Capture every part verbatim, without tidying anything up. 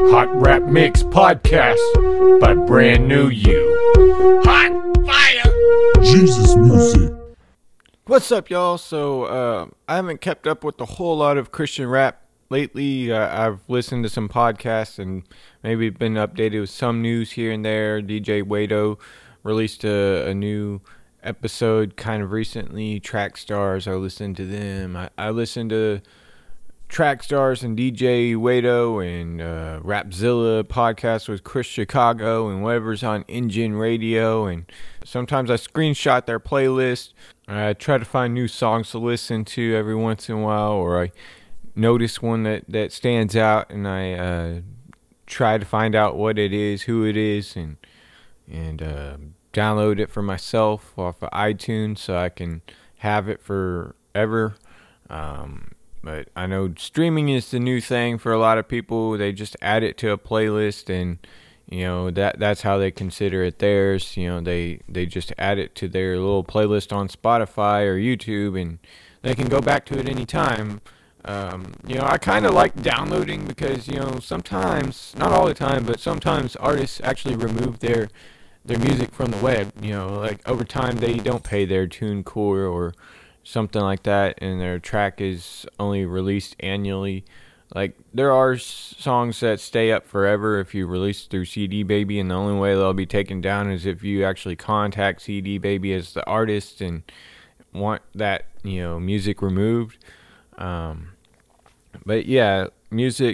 Hot Rap Mix Podcast by Brand New You. Hot Fire! Jesus Music. What's up, y'all? So, uh, I haven't kept up with a whole lot of Christian rap lately. Uh, I've listened to some podcasts and maybe been updated with some news here and there. D J Wado released a, a new episode kind of recently. Track Stars, I listened to them. I, I listened to Track Stars and D J Wado and uh, Rapzilla podcast with Chris Chicago and whatever's on Engine Radio. And sometimes I screenshot their playlist. I try to find new songs to listen to every once in a while, or I notice one that, that stands out and I uh, try to find out what it is, who it is, and and uh, download it for myself off of iTunes so I can have it forever. Um, But I know streaming is the new thing for a lot of people. They just add it to a playlist, and you know that that's how they consider it theirs. You know, they they just add it to their little playlist on Spotify or YouTube, and they can go back to it anytime. Um, you know, I kind of like downloading because you know sometimes, not all the time, but sometimes artists actually remove their their music from the web. You know, like over time they don't pay their TuneCore or something like that, and their track is only released annually. Like, there are s- songs that stay up forever if you release through C D Baby, and the only way they'll be taken down is if you actually contact C D Baby as the artist and want that, you know, music removed. Um, but yeah, music,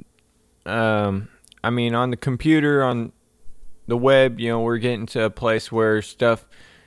um, I mean, on the computer, on the web, you know, we're getting to a place where stuff,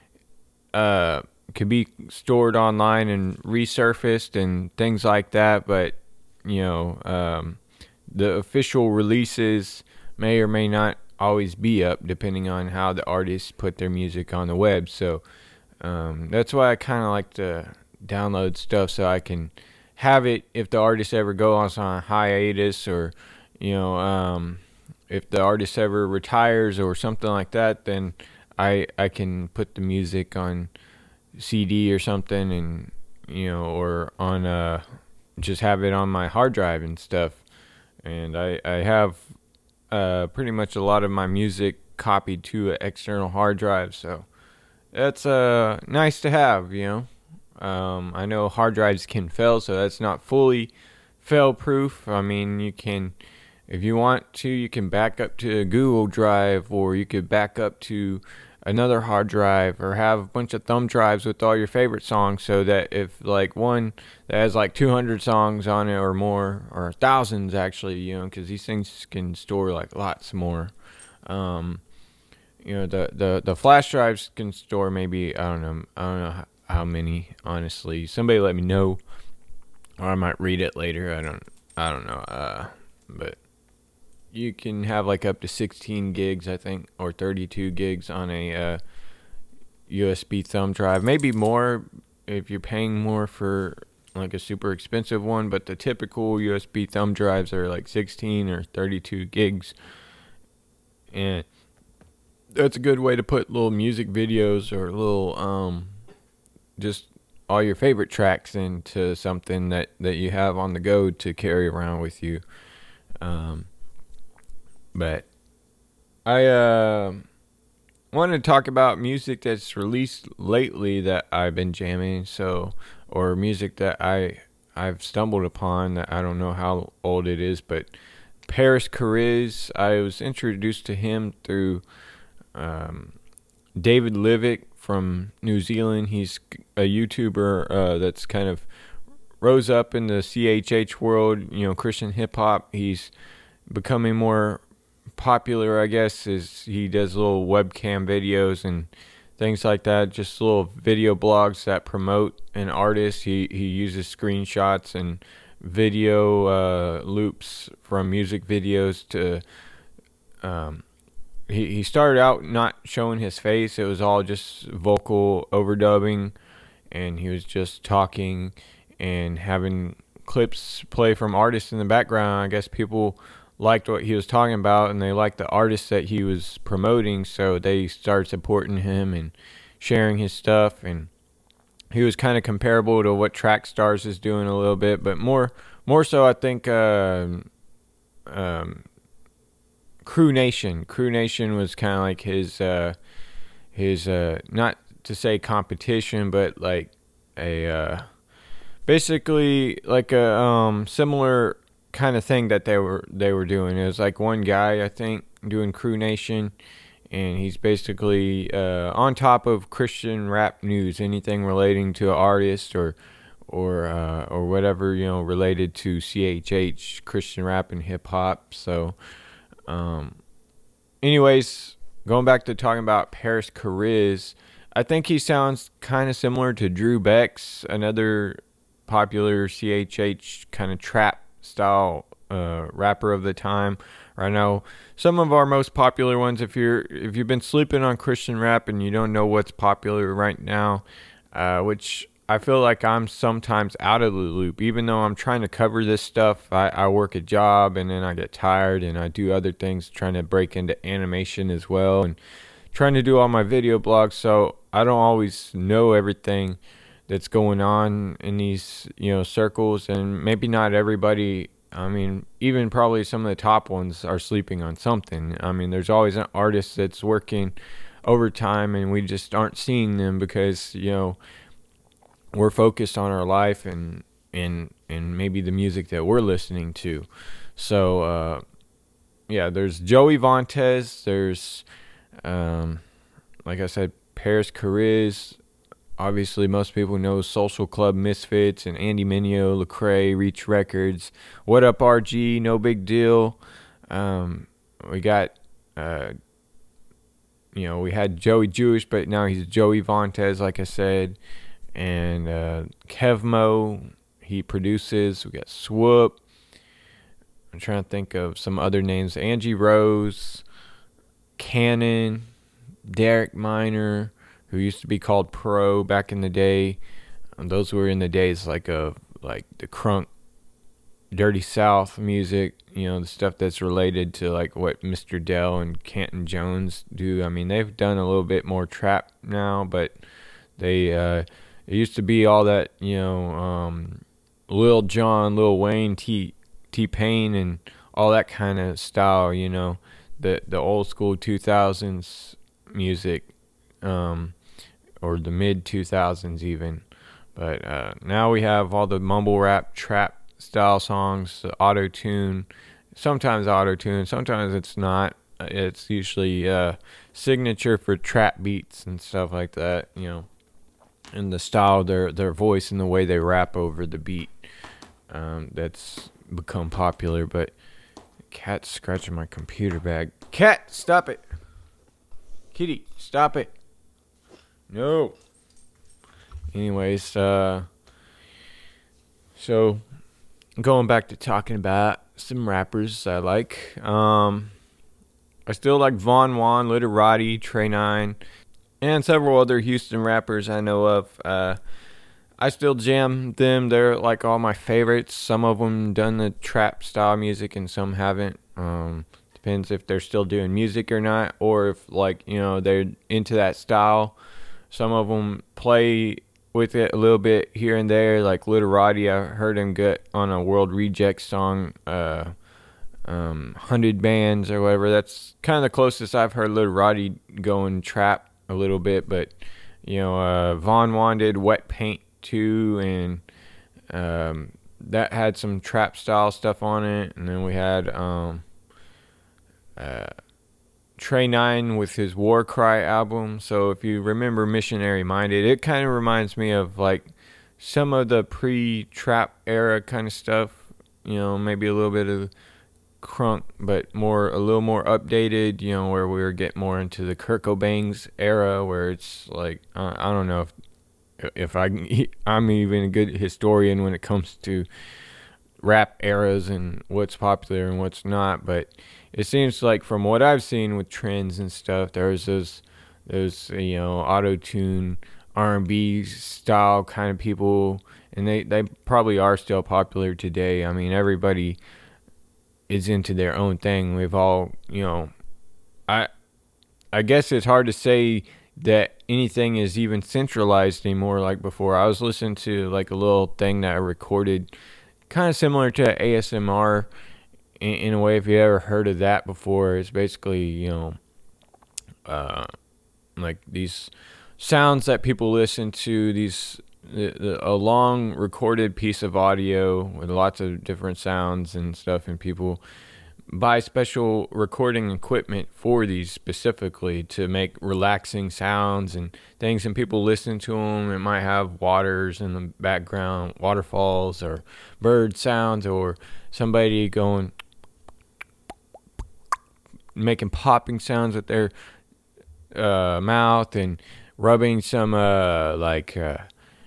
uh, could be stored online and resurfaced and things like that, but you know um, the official releases may or may not always be up depending on how the artists put their music on the web. So um, that's why I kind of like to download stuff so I can have it if the artist ever goes on a hiatus, or you know um, if the artist ever retires or something like that, then I I can put the music on C D or something, and you know, or on uh just have it on my hard drive and stuff. And I I have uh pretty much a lot of my music copied to an external hard drive, so that's uh nice to have, you know. Um I know hard drives can fail, so that's not fully fail proof. I mean, you can, if you want to, you can back up to a Google Drive, or you could back up to another hard drive, or have a bunch of thumb drives with all your favorite songs, so that if like one that has like two hundred songs on it or more, or thousands actually, you know, because these things can store like lots more. Um, you know, the, the, the flash drives can store maybe, I don't know, I don't know how, how many, honestly. Somebody let me know, or I might read it later. I don't, I don't know. Uh, but you can have like up to sixteen gigs, I think, or thirty-two gigs on a uh, U S B thumb drive. Maybe more if you're paying more for like a super expensive one, but the typical U S B thumb drives are like sixteen or thirty-two gigs. And that's a good way to put little music videos or little, um, just all your favorite tracks into something that, that you have on the go to carry around with you. Um, But I uh, wanted to talk about music that's released lately that I've been jamming, so or music that I I've stumbled upon that I don't know how old it is, but Paris Chariz, I was introduced to him through um, David Livick from New Zealand. He's a YouTuber uh, that's kind of rose up in the C H H world, you know, Christian hip hop. He's becoming more popular, I guess, is he does little webcam videos and things like that, just little video blogs that promote an artist. He he uses screenshots and video uh, loops from music videos to um he, he started out not showing his face. It was all just vocal overdubbing, and he was just talking and having clips play from artists in the background. I guess people liked what he was talking about, and they liked the artist that he was promoting, so they started supporting him and sharing his stuff. And he was kind of comparable to what Track Stars is doing a little bit, but more more so I think uh, um, Crew Nation. Crew Nation was kind of like his uh, his uh, not to say competition, but like a uh, basically like a um, similar kind of thing that they were they were doing. It was like one guy, I think, doing Crew Nation, and he's basically uh, on top of Christian rap news, anything relating to an artist or or uh, or whatever, you know, related to C H H, Christian rap and hip hop. So, um, anyways, going back to talking about Paris Chariz, I think he sounds kind of similar to Drew Beck's, another popular C H H kind of trap style uh, rapper of the time. Right now, some of our most popular ones, if you're if you've been sleeping on Christian rap and you don't know what's popular right now, uh, which I feel like I'm sometimes out of the loop. Even though I'm trying to cover this stuff, I, I work a job and then I get tired and I do other things, trying to break into animation as well and trying to do all my video blogs. So I don't always know everything that's going on in these, you know, circles, and maybe not everybody. I mean, even probably some of the top ones are sleeping on something. I mean, there's always an artist that's working overtime and we just aren't seeing them because, you know, we're focused on our life and and and maybe the music that we're listening to. So uh, yeah, there's Joey Vantes. There's um, like I said, Paris Chariz. Obviously, most people know Social Club Misfits and Andy Mineo, Lecrae, Reach Records. What Up R G? No Big Deal. Um, we got uh, you know, we had Joey Jewish, but now he's Joey Vantes, like I said. And uh, Kevmo, he produces. We got Swoop. I'm trying to think of some other names. Angie Rose, Cannon, Derek Minor, who used to be called Pro back in the day. Um, those were in the days like of like the crunk, Dirty South music. You know, the stuff that's related to like what Mister Dell and Canton Jones do. I mean, they've done a little bit more trap now, but they. Uh, It used to be all that, you know, um, Lil Jon, Lil Wayne, T T-Pain, and all that kind of style, you know, the the old school two thousands music, um, or the mid two thousands even. But uh, now we have all the mumble rap, trap style songs, the auto-tune, sometimes auto-tune, sometimes it's not. It's usually uh, signature for trap beats and stuff like that, you know. And the style, their their voice, and the way they rap over the beat, um, that's become popular. But cat's scratching my computer bag. Cat, stop it! Kitty, stop it! No. Anyways, uh, so going back to talking about some rappers I like. Um, I still like Von Juan, Literati, Trey Nine, and several other Houston rappers I know of. Uh, I still jam them. They're like all my favorites. Some of them done the trap style music and some haven't. Um, depends if they're still doing music or not, or if like, you know, they're into that style. Some of them play with it a little bit here and there, like Literati. I heard him get on a World Reject song, uh, um, one hundred Bands or whatever. That's kind of the closest I've heard Literati going trap a little bit. But, you know, uh, Von Juan did Wet Paint too, and um, that had some trap style stuff on it. And then we had um, uh, Trey Nine with his War Cry album. So if you remember Missionary Minded, it kind of reminds me of like some of the pre-trap era kind of stuff, you know, maybe a little bit of crunk, but more a little more updated, you know, where we were getting more into the Kurt Cobain's era, where it's like uh, I don't know if if I I'm even a good historian when it comes to rap eras and what's popular and what's not, but it seems like from what I've seen with trends and stuff, there's those those you know, auto-tune R and B style kind of people, and they they probably are still popular today. I mean, everybody is into their own thing. We've all, you know, I I guess it's hard to say that anything is even centralized anymore like before. I was listening to like a little thing that I recorded kind of similar to A S M R, in, in a way, if you ever heard of that before, it's basically, you know, uh, like these sounds that people listen to, these the, the, a long recorded piece of audio with lots of different sounds and stuff, and people buy special recording equipment for these specifically to make relaxing sounds and things, and people listen to them. It might have waters in the background, waterfalls or bird sounds, or somebody going making popping sounds with their uh, mouth and rubbing some uh, like uh,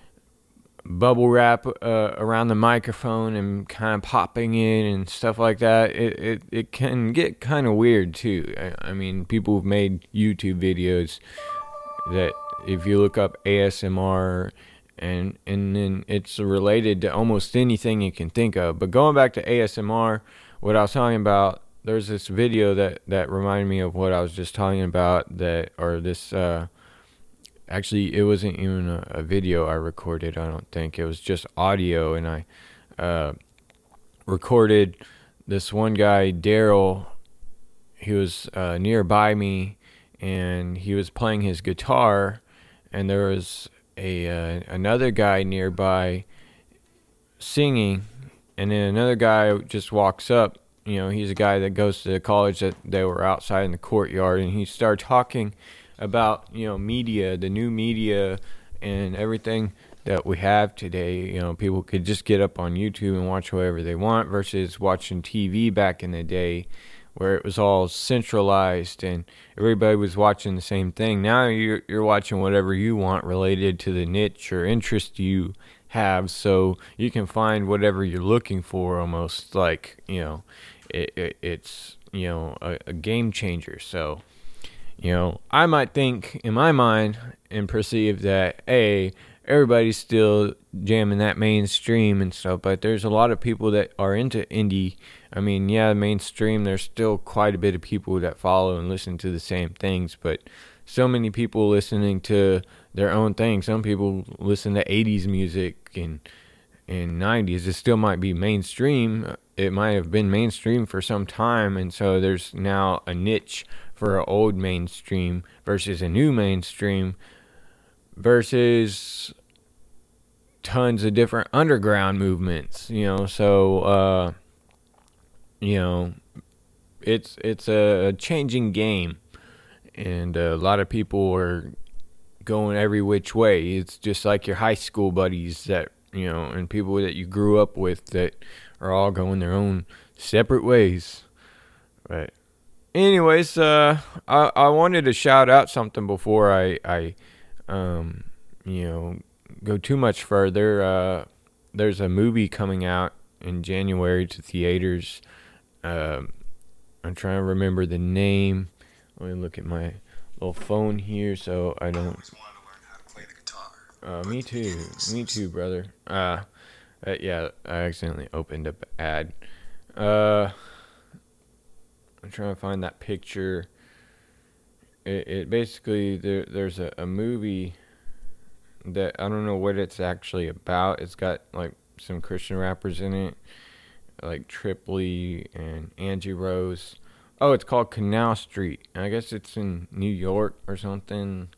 bubble wrap uh, around the microphone and kind of popping it and stuff like that. It it, it can get kind of weird too. I, I mean, people have made YouTube videos that if you look up A S M R and and then it's related to almost anything you can think of. But going back to A S M R, what I was talking about, there's this video that, that reminded me of what I was just talking about, that or this uh actually, it wasn't even a, a video I recorded, I don't think. It was just audio, and I uh, recorded this one guy, Daryl. He was uh, nearby me, and he was playing his guitar, and there was a uh, another guy nearby singing, and then another guy just walks up. You know, he's a guy that goes to the college that they were outside in the courtyard, and he started talking about, you know, media, the new media and everything that we have today. You know, people could just get up on YouTube and watch whatever they want versus watching T V back in the day where it was all centralized and everybody was watching the same thing. Now you're, you're watching whatever you want related to the niche or interest you have, so you can find whatever you're looking for, almost like, you know, it, it, it's, you know, a, a game changer. So, you know, I might think in my mind and perceive that, hey, everybody's still jamming that mainstream and stuff, but there's a lot of people that are into indie. I mean, yeah, mainstream, there's still quite a bit of people that follow and listen to the same things, but so many people listening to their own thing. Some people listen to eighties music and, and nineties. It still might be mainstream. It might have been mainstream for some time, and so there's now a niche for an old mainstream versus a new mainstream versus tons of different underground movements, you know. So uh you know, it's it's a changing game, and a lot of people are going every which way. It's just like your high school buddies that, you know, and people that you grew up with that are all going their own separate ways. Right. Anyways, uh, I, I wanted to shout out something before I, I um, you know, go too much further. Uh, there's a movie coming out in January to theaters. Uh, I'm trying to remember the name. Let me look at my little phone here so I don't. Uh, me too. Me too, brother. Uh, uh, yeah, I accidentally opened up an ad. Uh... I'm trying to find that picture. It, it basically, there, there's a, a movie that I don't know what it's actually about. It's got like some Christian rappers in it, like Tripoli and Angie Rose. Oh, it's called Canal Street. I guess it's in New York or something.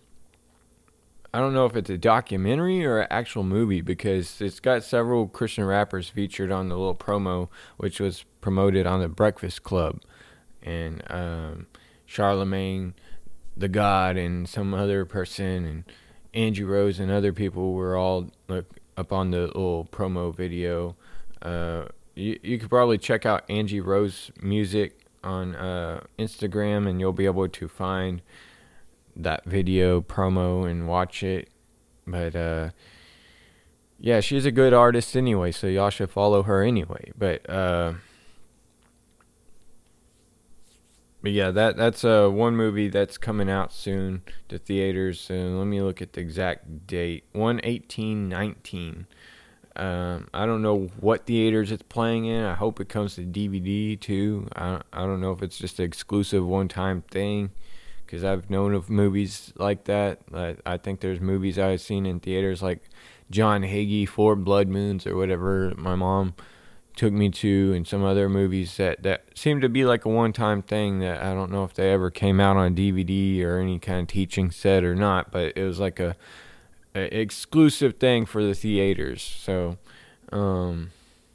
I don't know if it's a documentary or an actual movie, because it's got several Christian rappers featured on the little promo, which was promoted on the Breakfast Club. And um, Charlemagne the God and some other person and Angie Rose and other people were all like, up on the little promo video. Uh, you, you could probably check out Angie Rose music on uh, Instagram, and you'll be able to find that video promo and watch it. But uh yeah, she's a good artist anyway, so y'all should follow her anyway. But uh but yeah, that that's uh one movie that's coming out soon to theaters. And let me look at the exact date. one eighteen nineteen. Um, I don't know what theaters it's playing in. I hope it comes to D V D too. I I don't know if it's just an exclusive one-time thing, because I've known of movies like that. I, I think there's movies I've seen in theaters like John Hagee, Four Blood Moons, or whatever my mom took me to, and some other movies that, that seemed to be like a one-time thing that I don't know if they ever came out on D V D or any kind of teaching set or not, but it was like a, a exclusive thing for the theaters. So, um,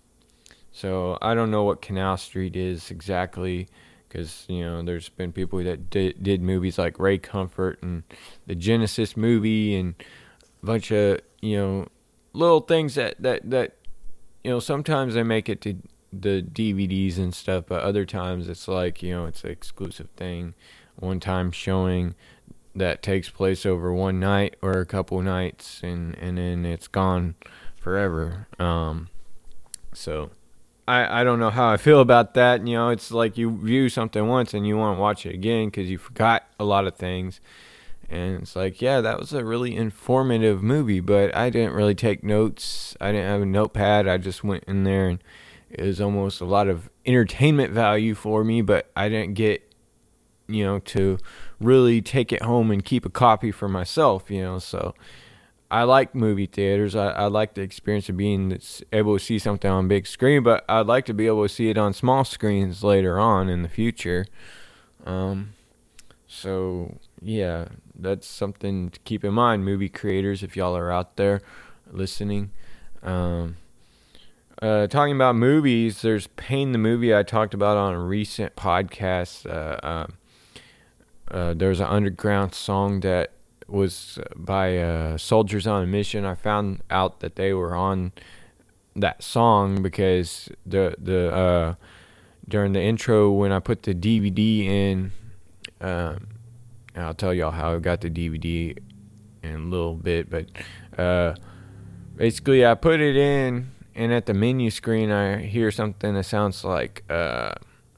so I don't know what Canal Street is exactly, because, you know, there's been people that did, did movies like Ray Comfort and the Genesis movie and a bunch of, you know, little things that, that, that you know, sometimes they make it to the D V Ds and stuff, but other times it's like, you know, it's an exclusive thing, one-time showing that takes place over one night or a couple nights, and, and then it's gone forever. Um, so I, I don't know how I feel about that. You know, it's like you view something once and you want to watch it again because you forgot a lot of things. And it's like, yeah, that was a really informative movie, but I didn't really take notes. I didn't have a notepad. I just went in there, and it was almost a lot of entertainment value for me, but I didn't get, you know, to really take it home and keep a copy for myself, you know. So I like movie theaters. I, I like the experience of being able to see something on big screen, but I'd like to be able to see it on small screens later on in the future. Um, so, yeah, that's something to keep in mind, movie creators, if y'all are out there listening. Um, uh, talking about movies, there's Pain the movie I talked about on a recent podcast. Uh, uh, uh, there's an underground song that was by uh, Soldiers on a Mission. I found out that they were on that song because the the uh, during the intro when I put the D V D in, um, I'll tell y'all how I got the D V D in a little bit, but uh, basically I put it in, and at the menu screen I hear something that sounds like uh,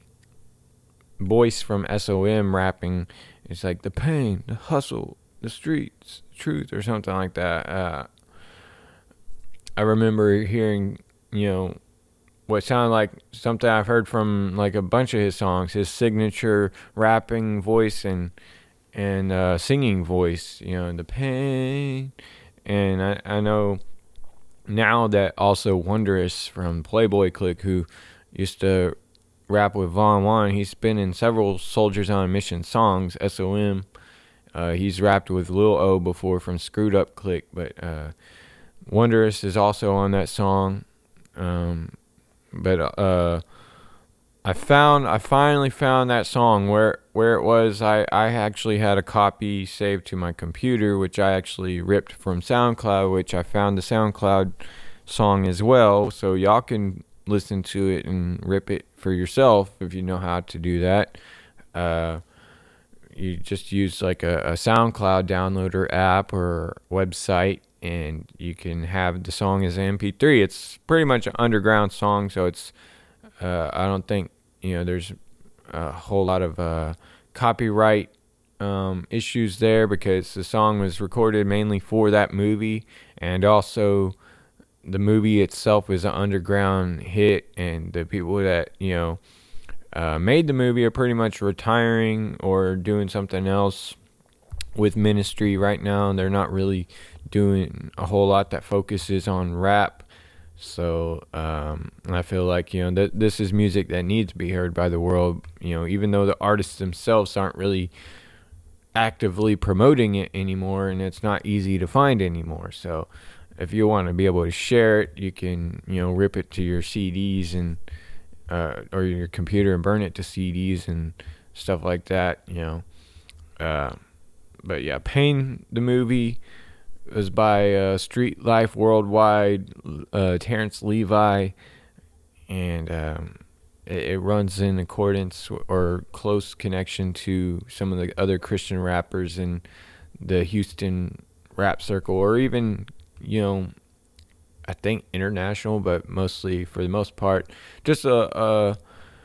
voice from S O M rapping. It's like the pain, the hustle, the streets, truth, or something like that. Uh, I remember hearing, you know, what sounded like something I've heard from like a bunch of his songs, his signature rapping voice and and uh, singing voice, you know, the pain. And I, I know now that also Wondrous from Playboy Click, who used to rap with Von Juan, he's been in several Soldiers on a Mission songs, S O M. Uh, he's rapped with Lil O before from Screwed Up Click, but uh, Wondrous is also on that song. Um, but uh, I found, I finally found that song where where it was. I, I actually had a copy saved to my computer, which I actually ripped from SoundCloud, which I found the SoundCloud song as well. So y'all can listen to it and rip it for yourself if you know how to do that. Uh, you just use like a, a SoundCloud downloader app or website, and you can have the song as an M P three. It's pretty much an underground song, so it's uh, I don't think, you know, there's a whole lot of uh, copyright um, issues there because the song was recorded mainly for that movie, and also the movie itself is an underground hit, and the people that, you know, uh, made the movie are pretty much retiring or doing something else with ministry right now. They're not really doing a whole lot that focuses on rap. So um, I feel like, you know, th- this is music that needs to be heard by the world, you know, even though the artists themselves aren't really actively promoting it anymore, and it's not easy to find anymore. So if you want to be able to share it, you can, you know, rip it to your C Ds and uh, or your computer and burn it to C Ds and stuff like that, you know. Uh, but yeah, Pain the movie was by uh, Street Life Worldwide, uh, Terrence Levi, and um, it, it runs in accordance or close connection to some of the other Christian rappers in the Houston rap circle, or even, you know, I think international, but mostly for the most part, just a a,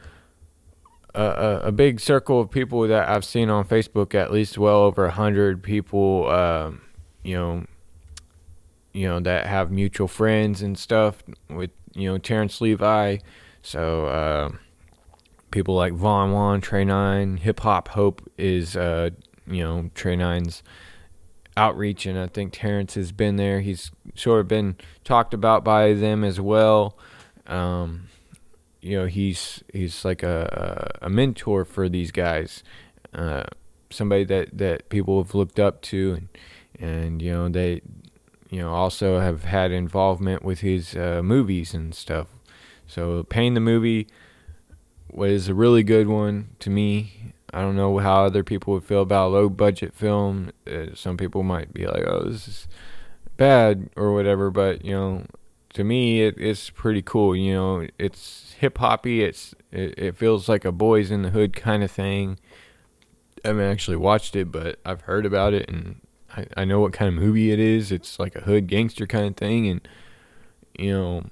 a, a big circle of people that I've seen on Facebook, at least well over a hundred people, um, you know, you know, that have mutual friends and stuff with, you know, Terrence Levi. So uh, people like Von Juan, Trey Nine, Hip Hop Hope is, uh, you know, Trey Nine's outreach, and I think Terrence has been there. He's sort of been talked about by them as well. Um, you know, he's he's like a a mentor for these guys, uh, somebody that, that people have looked up to, and and you know they, you know, also have had involvement with his uh, movies and stuff. So Pain the movie was a really good one to me. I don't know how other people would feel about a low budget film. Uh, some people might be like, "Oh, this is bad" or whatever, but you know, to me, it, it's pretty cool. You know, it's hip hoppy. It's it, it feels like a Boys in the Hood kind of thing. I haven't actually watched it, but I've heard about it, and I, I know what kind of movie it is. It's like a hood gangster kind of thing, and you know,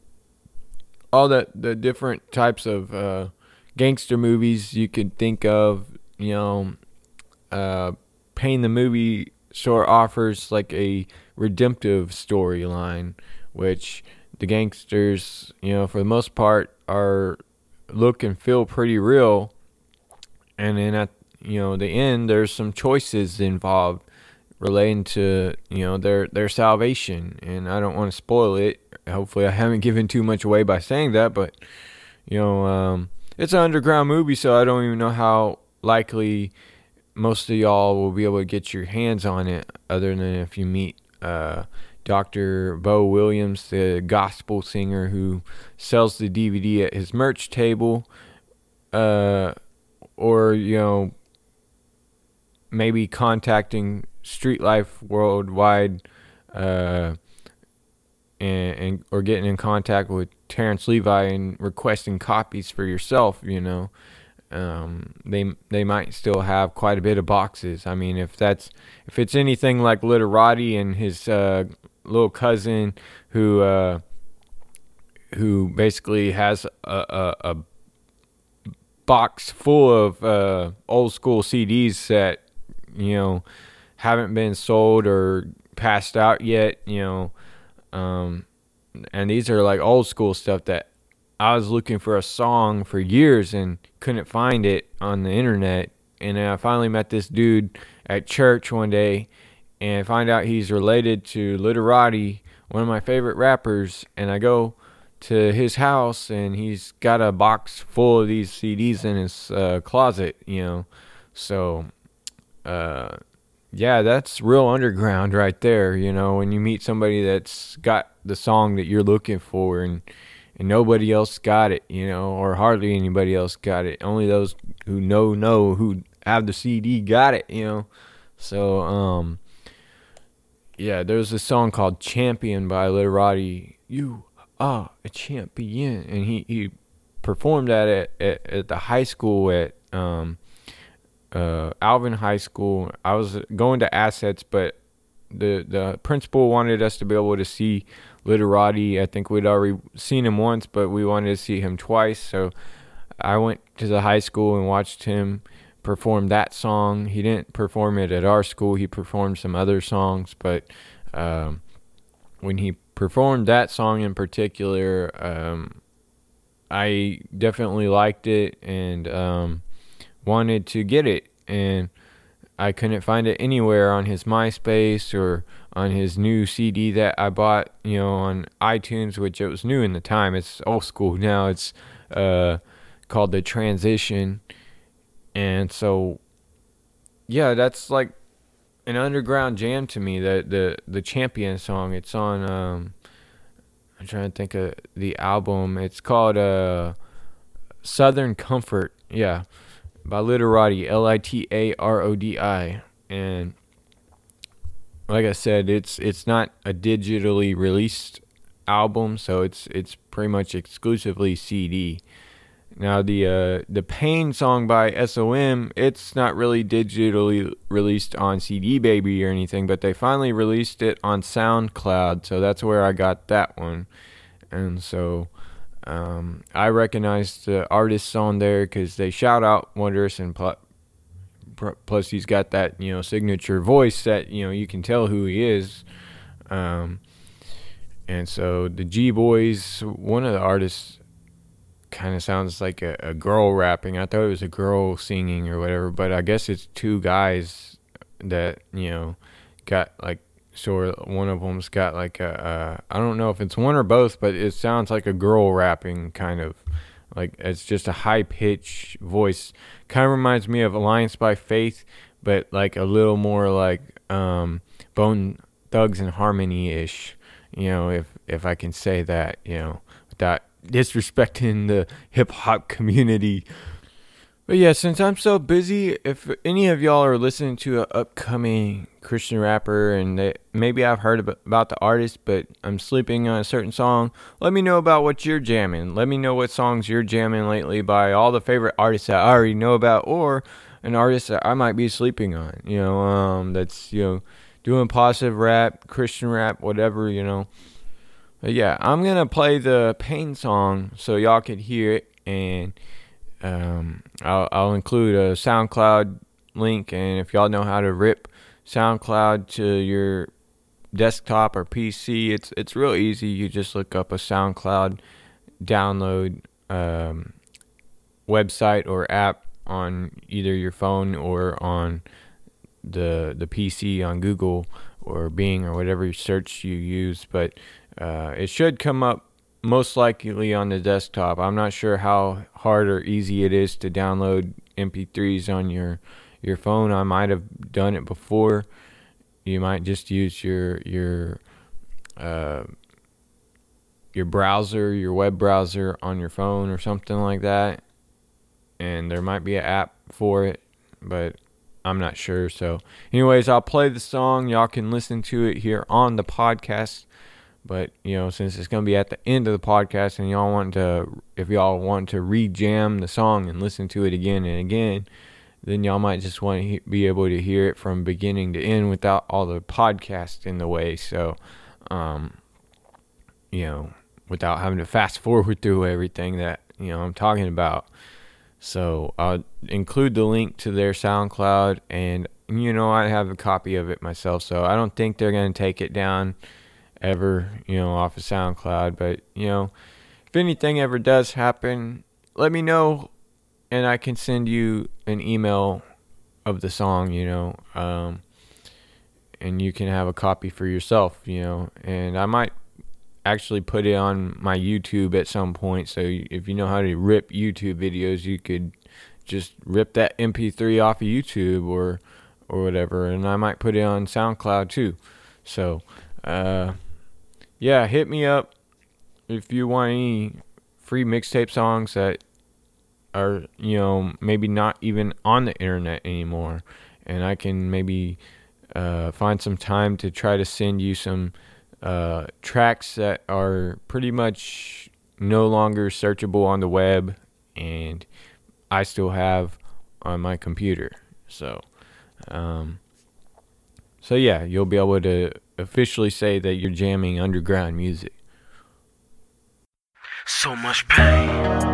all that the different types of uh, gangster movies you could think of. You know, uh, Pain the movie sort of offers like a redemptive storyline, which the gangsters, you know, for the most part, are look and feel pretty real. And then at you know the end, there's some choices involved relating to you know their their salvation. And I don't want to spoil it. Hopefully, I haven't given too much away by saying that. But you know, um, it's an underground movie, so I don't even know how likely most of y'all will be able to get your hands on it, other than if you meet uh, Doctor Bo Williams, the gospel singer who sells the D V D at his merch table, uh, or you know, maybe contacting Street Life Worldwide, uh, and, and or getting in contact with Terrence Levi and requesting copies for yourself. You know. Um, they they might still have quite a bit of boxes. I mean, if that's if it's anything like Literati and his uh, little cousin, who uh, who basically has a, a, a box full of uh, old school C Ds that you know haven't been sold or passed out yet. You know, um, and these are like old school stuff that I was looking for a song for years and couldn't find it on the internet. And then I finally met this dude at church one day and find out he's related to Literati, one of my favorite rappers. And I go to his house and he's got a box full of these C Ds in his uh, closet, you know. So, uh, yeah, that's real underground right there, you know, when you meet somebody that's got the song that you're looking for and And nobody else got it, you know, or hardly anybody else got it. Only those who know, know, who have the C D got it, you know. So, um, yeah, there's a song called Champion by Literati. You are a champion. And he, he performed that at, at, at the high school at um, uh, Alvin High School. I was going to Assets, but the, the principal wanted us to be able to see Literati. I think we'd already seen him once, but we wanted to see him twice. So I went to the high school and watched him perform that song. He didn't perform it at our school. He performed some other songs, but um, when he performed that song in particular, um, I definitely liked it and um, wanted to get it. And I couldn't find it anywhere on his MySpace or on his new C D that I bought, you know, on iTunes, which it was new in the time. It's old school now. It's uh, called The Transition. And so, yeah, that's like an underground jam to me, the the, the Champion song. It's on, um, I'm trying to think of the album. It's called uh, Southern Comfort, yeah, by Literati, L I T A R O D I. And like I said, it's it's not a digitally released album, so it's it's pretty much exclusively C D. Now the uh, the Pain song by S O M, it's not really digitally released on C D Baby or anything, but they finally released it on SoundCloud, so that's where I got that one. And so um, I recognized the artists on there because they shout out Wondrous, and pl- plus he's got that, you know, signature voice that, you know, you can tell who he is. Um, and so the G-Boys, one of the artists, kind of sounds like a, a girl rapping. I thought it was a girl singing or whatever, but I guess it's two guys that, you know, got like sort of, one of them's got like a, uh, I don't know if it's one or both, but it sounds like a girl rapping kind of Like, it's just a high-pitched voice. Kind of reminds me of Alliance by Faith, but like a little more like um, Bone Thugs and Harmony-ish, you know, if, if I can say that, you know, without disrespecting the hip-hop community. But yeah, since I'm so busy, if any of y'all are listening to an upcoming Christian rapper and they, maybe I've heard about the artist, but I'm sleeping on a certain song, let me know about what you're jamming. Let me know what songs you're jamming lately by all the favorite artists that I already know about, or an artist that I might be sleeping on, you know, um, that's, you know, doing positive rap, Christian rap, whatever, you know. But yeah, I'm going to play the Pain song so y'all can hear it, and Um, I'll, I'll include a SoundCloud link, and if y'all know how to rip SoundCloud to your desktop or P C, it's it's real easy. You just look up a SoundCloud download um, website or app on either your phone or on the the P C on Google or Bing or whatever search you use, but uh, it should come up most likely on the desktop. I'm not sure how hard or easy it is to download M P threes on your your phone. I might have done it before. You might just use your your uh, your browser, your web browser on your phone or something like that, and there might be an app for it, but I'm not sure. So anyways, I'll play the song. Y'all can listen to it here on the podcast. But, you know, since it's going to be at the end of the podcast and y'all want to, if y'all want to re-jam the song and listen to it again and again, then y'all might just want to he- be able to hear it from beginning to end without all the podcast in the way. So, um, you know, without having to fast forward through everything that, you know, I'm talking about. So I'll include the link to their SoundCloud, and, you know, I have a copy of it myself, so I don't think they're going to take it down ever, you know, off of SoundCloud. But, you know, if anything ever does happen, let me know, and I can send you an email of the song, you know, um, and you can have a copy for yourself, you know, and I might actually put it on my YouTube at some point. So if you know how to rip YouTube videos, you could just rip that M P three off of YouTube or or whatever, and I might put it on SoundCloud too. So uh yeah, hit me up if you want any free mixtape songs that are, you know, maybe not even on the internet anymore, and I can maybe uh, find some time to try to send you some uh, tracks that are pretty much no longer searchable on the web, and I still have on my computer. So, um, so yeah, you'll be able to officially say that you're jamming underground music. So much pain.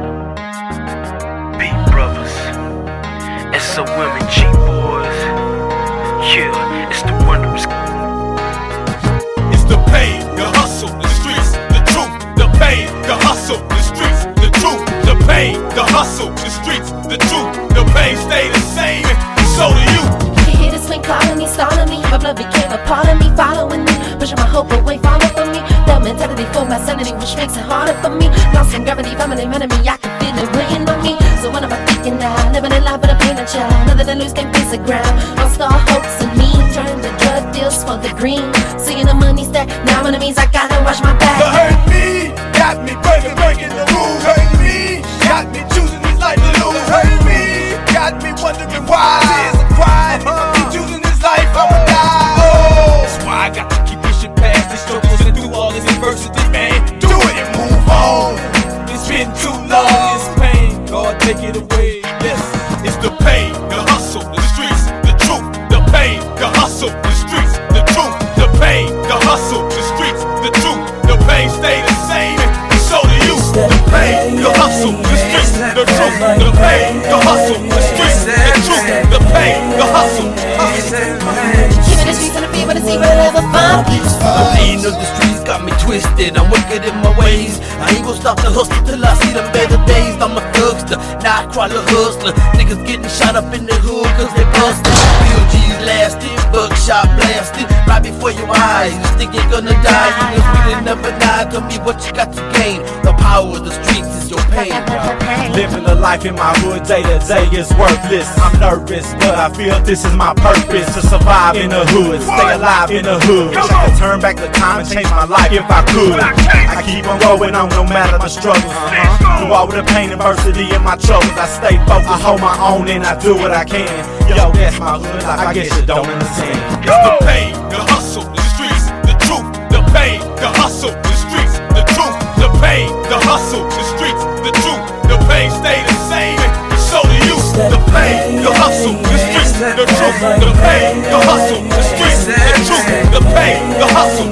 Beat brothers. It's so women, cheap boys. Yeah, it's the wondrous. It's the pain, the hustle, the streets, the truth. The pain, the hustle, the streets, the truth. The pain, the hustle, the streets, the truth. The pain stay the same, and so do you. You hear this swing calling me, stalling me. My blood became a part of me, following me, pushing my hope away, falling from me. That mentality for my sanity, which makes it harder for me. Lost in gravity, feminine enemy, I can feel it weighing on me. So what am I thinking now? Living a life with a painted child. Nothing to lose, can't face the ground. Lost all hopes in me, turned to drug deals for the green. Seeing the money stack, now enemies, I gotta watch my back. The hurt me, got me breaking, breaking the rules. Hurt me, got me choosing this life to lose. Hurt me, got me wondering why. Tears of pride, uh, me choosing this life, I'ma die. Oh, that's why I got to keep pushing past these struggles and through all this adversity, man. Do it and move on. It's been too long, it's pain. God, take it away. Yes, it's the pain, the hustle, the streets, the truth. The pain, the hustle, the streets, the truth. The pain, the hustle, the streets, the truth. The pain stay the same, and so do you. The pain, the hustle, the streets, the truth. The pain, the hustle, the streets, the truth. The pain, the hustle, Keeping the streets on the feet, but the sea will never find peace. The pain of the streets got me twisted. I'm wicked in my ways. I ain't gon' stop the hustle till I see them better days. I'm a thugster, not a crawler hustler. Niggas getting shot up in the hood cause they busted. P O G's lasting. buckshot blasted right before your eyes. You think you're gonna die, you just really never die. Tell me what you got to gain. The power of the streets is your pain. Living the life in my hood day to day is worthless. I'm nervous, but I feel this is my purpose. To survive in the hood, stay alive in the hood. Wish I could turn back the time and change my life if I could. I keep on rolling on no matter my struggles. Uh-huh. Through all the pain, adversity, and my troubles, I stay focused. I hold my own and I do what I can. Yo, that's my hood life, I guess you don't understand. It's the pain, the hustle, the streets, the truth. The pain, the hustle, the streets, the truth. The pain, the hustle, the streets, the truth. The pain stay the same, so do you. The pain, the hustle, the streets, the truth. The pain, the hustle, the streets, the truth. The pain, the hustle.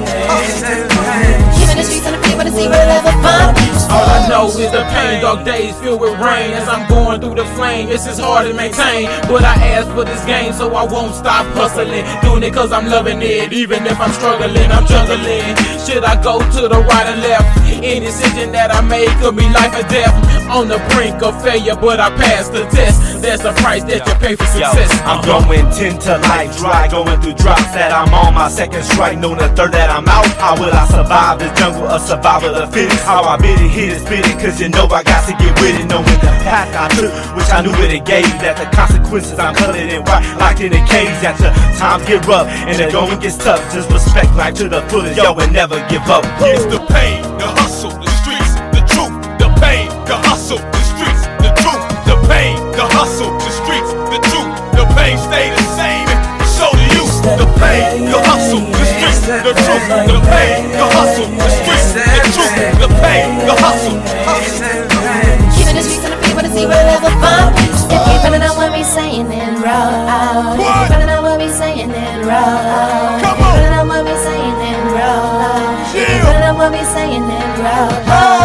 Keeping the streets on the feet, wanna see where it'll ever find me. All I know is the pain, dark days filled with rain. As I'm going through the flame, this is hard to maintain. But I asked for this game, so I won't stop hustling. Doing it cause I'm loving it, even if I'm struggling, I'm juggling. Should I go to the right or left? Any decision that I make could be life or death. On the brink of failure, but I passed the test. That's the price that you pay for success. Yo, I'm going ten to life dry, going through drops that I'm on my second strike, know the third that I'm out. How will I survive this jungle, a survival of the fittest? How I bid it, hit it, spit it, cause you know I got to get with it. Knowing the path I took, which I knew what it gave, that the consequences I'm colored in white, locked in a cage. That the times get rough and the going gets tough. Just respect life to the fullest, yo, and never give up. It's the pain, the hustle, the streets, the truth. The pain, the hustle, the streets, the truth. The pain, the hustle, the streets, the truth. The pain stay the same, so do you. The pain, the hustle, the streets, the truth. The pain, the hustle, the streets, the truth. The pain, the hustle. Keeping the streets on the feet, wanna see where it'll ever find me. If you finding out what we saying, then roll out. If you finding out what we saying, then roll out. Come If you on. finding out what we saying, then roll out. If you finding out what we saying, then roll out.